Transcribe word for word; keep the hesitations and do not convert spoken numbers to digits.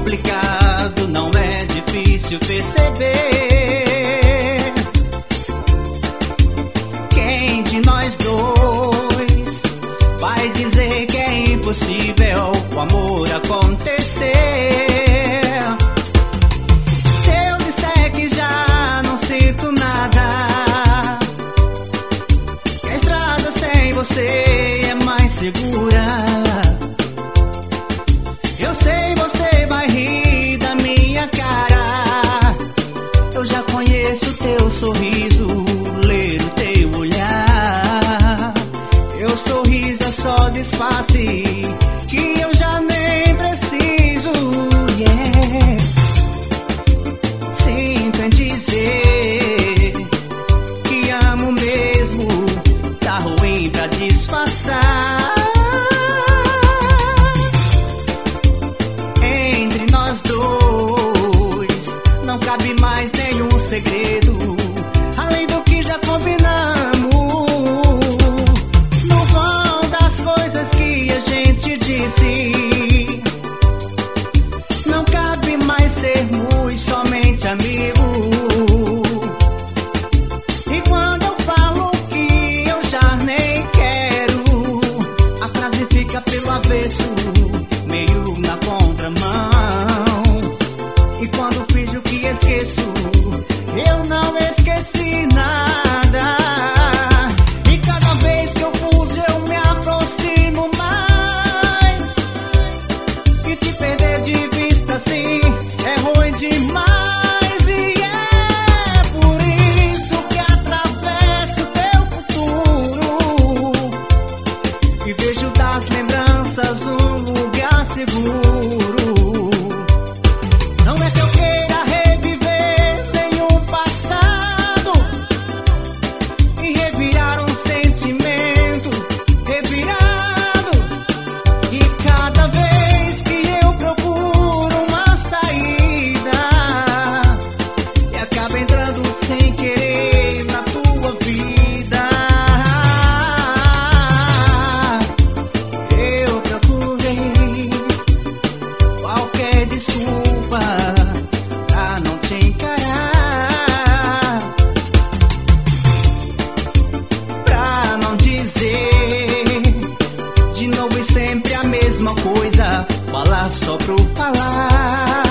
complicado, não é difícil perceber. Quem de nós dois vai dizer que é impossível o amor acontecer? Se eu disser que já não sinto nada, que a estrada sem você é mais segura, eu sei você vai rir da minha cara. Eu já conheço teu sorriso, ler o teu olhar. Teu sorriso é só disfarce que eu já nem preciso. Yeah. Sinto em dizer que amo mesmo, tá ruim pra disfarçar. Segredo, além do que já combinamos. No vão das coisas que a gente disse, não cabe mais sermos somente amigos. E quando eu falo que eu já nem quero, a frase fica pelo avesso, meio na contramão. E quando finjo que esqueço, eu não esqueci nada. E cada vez que eu fujo eu me aproximo mais. E te perder de vista assim é ruim demais. E é por isso que atravesso teu futuro e vejo das lembranças um lugar seguro. Não é que eu queira reviver nenhum passado e revirar um sentimento revirado. E cada vez que eu procuro uma saída e acaba entrando sem querer na tua vida, eu procurei qualquer desculpa pra não te encarar, pra não dizer de novo e sempre a mesma coisa, falar só pro falar.